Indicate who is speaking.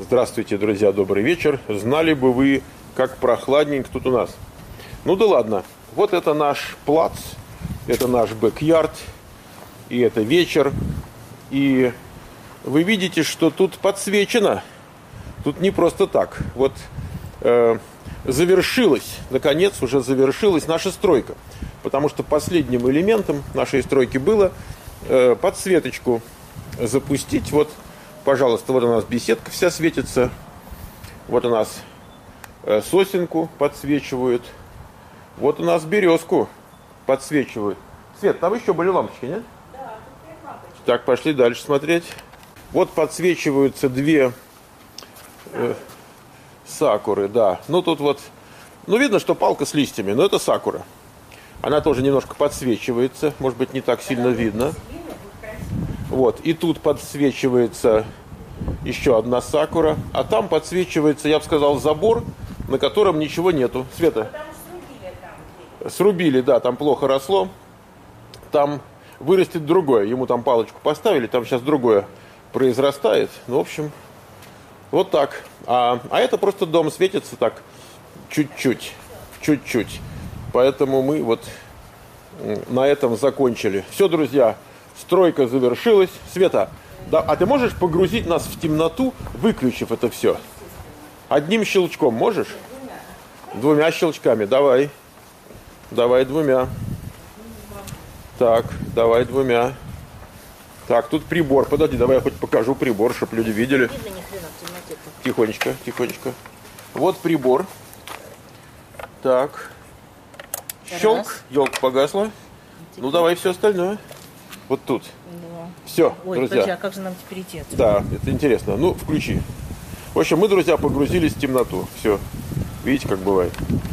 Speaker 1: Здравствуйте, друзья, добрый вечер. Знали бы вы, как прохладненько тут у нас. Ну да ладно. Вот это наш плац, это наш бэк-ярд, и это вечер. И вы видите, что тут подсвечено. Тут не просто так. Вот завершилась, наконец уже завершилась наша стройка. Потому что последним элементом нашей стройки было подсветочку запустить. Вот, пожалуйста, вот у нас беседка вся светится. Вот у нас сосенку подсвечивают. Вот у нас березку подсвечивают. Свет, там еще были лампочки, нет?
Speaker 2: Да, тут лампочки.
Speaker 1: Так, пошли дальше смотреть. Вот подсвечиваются две сакуры, да. Ну, тут вот, ну, видно, что палка с листьями, но это сакура. Она тоже немножко подсвечивается, может быть, не так сильно видно. Вот, и тут подсвечивается еще одна сакура, а там подсвечивается, я бы сказал, забор, на котором ничего нету. Света? Срубили, да, там плохо росло. Там вырастет другое. Ему там палочку поставили, там сейчас другое произрастает. Ну, в общем, вот так. А это просто дом светится так чуть-чуть. Чуть-чуть. Поэтому мы вот на этом закончили. Все, друзья, стройка завершилась. Света, да, а ты можешь погрузить нас в темноту, выключив это все? Одним щелчком можешь? Двумя щелчками, давай. Давай двумя. Так, давай двумя. Так, тут прибор. Подожди, давай я хоть покажу прибор, чтобы люди видели. Тихонечко, тихонечко. Вот прибор. Так. Щелк. Елка погасла. Ну, давай все остальное. Вот тут.
Speaker 2: Да.
Speaker 1: Все,
Speaker 2: Ой,
Speaker 1: друзья.
Speaker 2: подожди, а как же нам теперь идти отсюда?
Speaker 1: Да, это интересно. Ну, включи. В общем, мы, друзья, погрузились в темноту. Все. Видите, как бывает.